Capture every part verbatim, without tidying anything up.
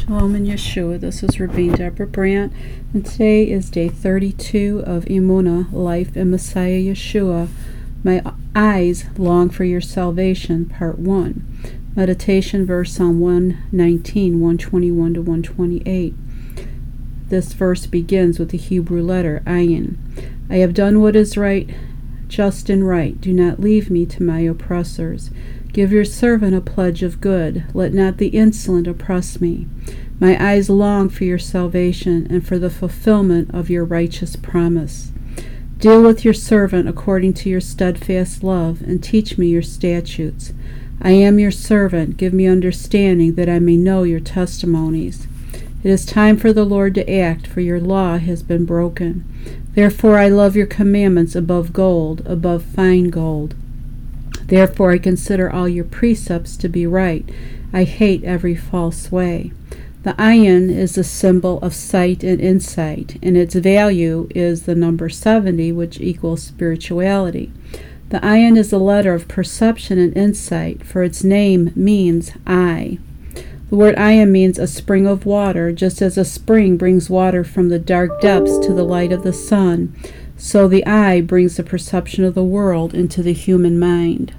Shalom in Yeshua. This is Rabbi Deborah Brandt, and today is day thirty-two of Emunah, Life in Messiah Yeshua. My eyes long for your salvation, part one. Meditation verse Psalm one nineteen, one twenty-one to one twenty-eight. This verse begins with the Hebrew letter Ayin. I have done what is right, just and right. Do not leave me to my oppressors. Give your servant a pledge of good. Let not the insolent oppress me. My eyes long for your salvation and for the fulfillment of your righteous promise. Deal with your servant according to your steadfast love, and teach me your statutes. I am your servant. Give me understanding that I may know your testimonies. It is time for the Lord to act, for your law has been broken. Therefore I love your commandments above gold, above fine gold. Therefore I consider all your precepts to be right. I hate every false way. The ayin is a symbol of sight and insight, and its value is the number seventy, which equals spirituality. The ayin is a letter of perception and insight, for its name means eye. The word ayin means a spring of water, just as a spring brings water from the dark depths to the light of the sun. So the eye brings the perception of the world into the human mind.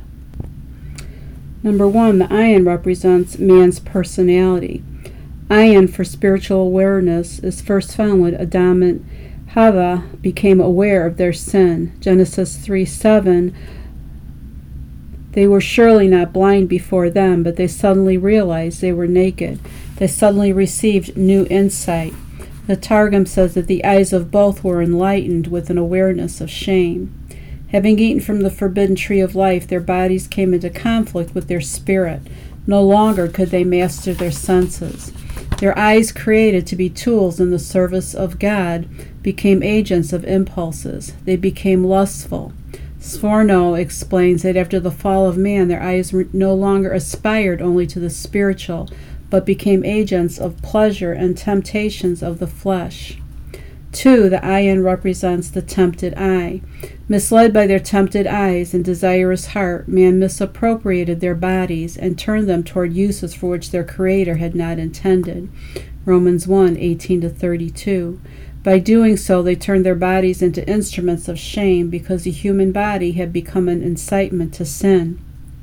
Number one, the ayin represents man's personality. Ayin for spiritual awareness is first found when Adam and Hava became aware of their sin. Genesis three seven. They were surely not blind before them, but they suddenly realized they were naked. They suddenly received new insight. The Targum says that the eyes of both were enlightened with an awareness of shame. Having eaten from the forbidden tree of life, their bodies came into conflict with their spirit. No longer could they master their senses. Their eyes, created to be tools in the service of God, became agents of impulses. They became lustful. Sforno explains that after the fall of man, their eyes no longer aspired only to the spiritual, but became agents of pleasure and temptations of the flesh. Two, the ayin represents the tempted eye. Misled by their tempted eyes and desirous heart, man misappropriated their bodies and turned them toward uses for which their Creator had not intended. Romans one eighteen to thirty-two. By doing so, they turned their bodies into instruments of shame because the human body had become an incitement to sin.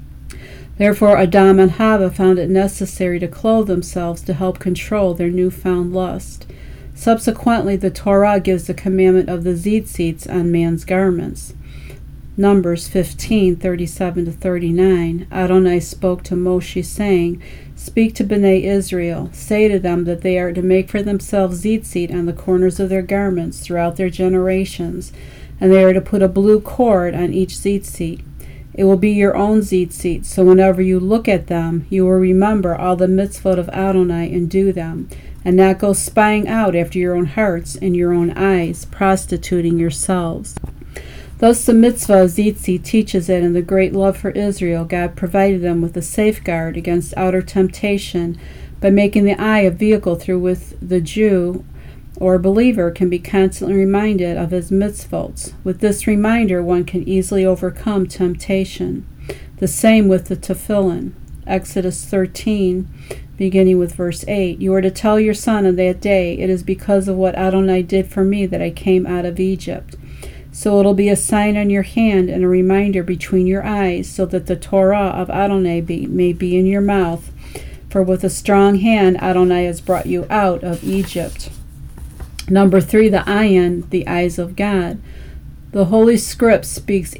Therefore, Adam and Hava found it necessary to clothe themselves to help control their newfound lust. Subsequently, the Torah gives the commandment of the tzitzits on man's garments. Numbers fifteen thirty-seven to thirty-nine. Adonai spoke to Moshe, saying, Speak to Bnei Israel. Say to them that they are to make for themselves tzitzit on the corners of their garments throughout their generations, and they are to put a blue cord on each tzitzit. It will be your own tzitzit, so whenever you look at them, you will remember all the mitzvot of Adonai and do them, and not go spying out after your own hearts and your own eyes, prostituting yourselves. Thus the mitzvah of tzitzit teaches that in the great love for Israel, God provided them with a safeguard against outer temptation by making the eye a vehicle through which the Jew or believer can be constantly reminded of his mitzvot. With this reminder, one can easily overcome temptation. The same with the tefillin. Exodus thirteen, beginning with verse eight. You are to tell your son on that day, it is because of what Adonai did for me that I came out of Egypt. So it'll be a sign on your hand and a reminder between your eyes, so that the Torah of Adonai be, may be in your mouth. For with a strong hand Adonai has brought you out of Egypt. Number three, the ayin, the eyes of God. The Holy Script speaks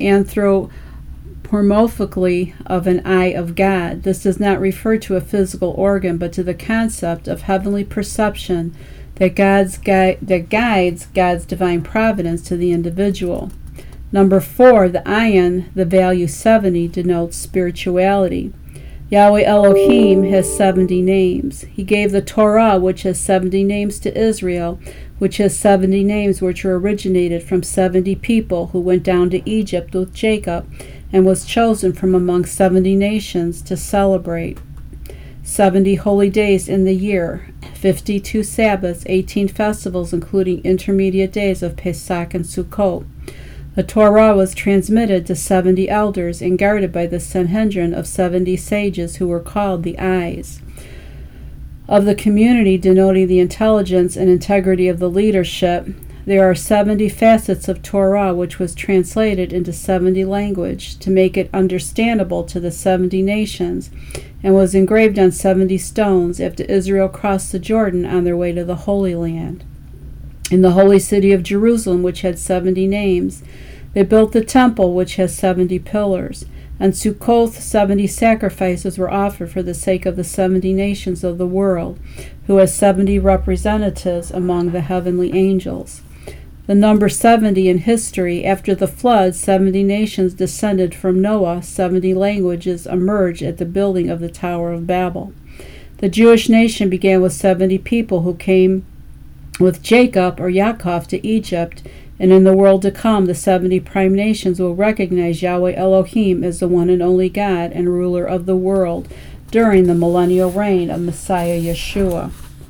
anthropomorphically of an eye of God. This does not refer to a physical organ, but to the concept of heavenly perception that, God's gui- that guides God's divine providence to the individual. Number four, the ayin, the value seventy, denotes spirituality. Yahweh Elohim has seventy names. He gave the Torah, which has seventy names, to Israel, which has seventy names which were originated from seventy people who went down to Egypt with Jacob and was chosen from among seventy nations to celebrate seventy holy days in the year, fifty-two Sabbaths, eighteen festivals, including intermediate days of Pesach and Sukkot. The Torah was transmitted to seventy elders and guarded by the Sanhedrin of seventy sages who were called the Eyes. of the community, denoting the intelligence and integrity of the leadership. There are seventy facets of Torah, which was translated into seventy languages to make it understandable to the seventy nations, and was engraved on seventy stones after Israel crossed the Jordan on their way to the Holy Land. In the holy city of Jerusalem, which had seventy names, they built the temple, which has seventy pillars. On Sukkoth, seventy sacrifices were offered for the sake of the seventy nations of the world, who has seventy representatives among the heavenly angels. The number seventy in history, after the flood, seventy nations descended from Noah, seventy languages emerged at the building of the Tower of Babel. The Jewish nation began with seventy people who came with Jacob or Yaakov to Egypt, and in the world to come, the seventy prime nations will recognize Yahweh Elohim as the one and only God and ruler of the world during the millennial reign of Messiah Yeshua.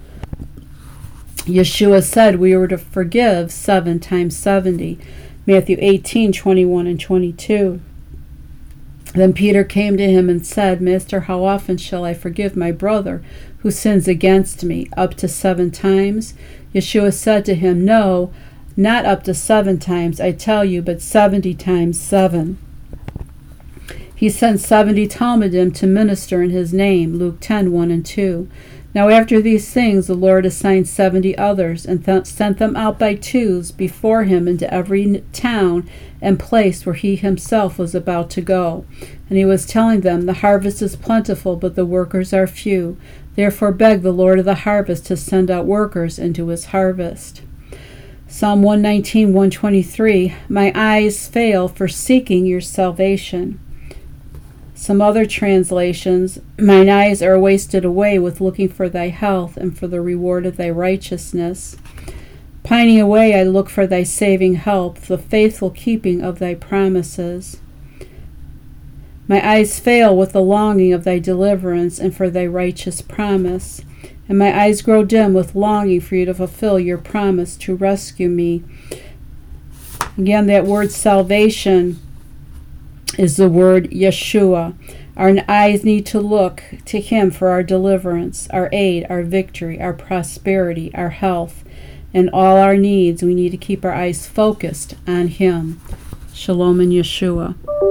Yeshua said we were to forgive seven times seventy, Matthew eighteen, twenty-one and twenty-two. Then Peter came to him and said, Master, how often shall I forgive my brother who sins against me? Up to seven times? Yeshua said to him, No, not up to seven times, I tell you, but seventy times seven. He sent seventy Talmudim to minister in his name, Luke ten, one and two. Now after these things the Lord assigned seventy others, and th- sent them out by twos before him into every town and place where he himself was about to go. And he was telling them, The harvest is plentiful, but the workers are few. Therefore beg the Lord of the harvest to send out workers into his harvest. Psalm one nineteen, one twenty-three, My eyes fail for seeking your salvation. Some other translations, Mine eyes are wasted away with looking for thy health and for the reward of thy righteousness. Pining away I look for thy saving help, the faithful keeping of thy promises. My eyes fail with the longing of thy deliverance and for thy righteous promise. And my eyes grow dim with longing for you to fulfill your promise to rescue me. Again, that word salvation is the word Yeshua. Our eyes need to look to him for our deliverance, our aid, our victory, our prosperity, our health, and all our needs. We need to keep our eyes focused on him. Shalom in Yeshua.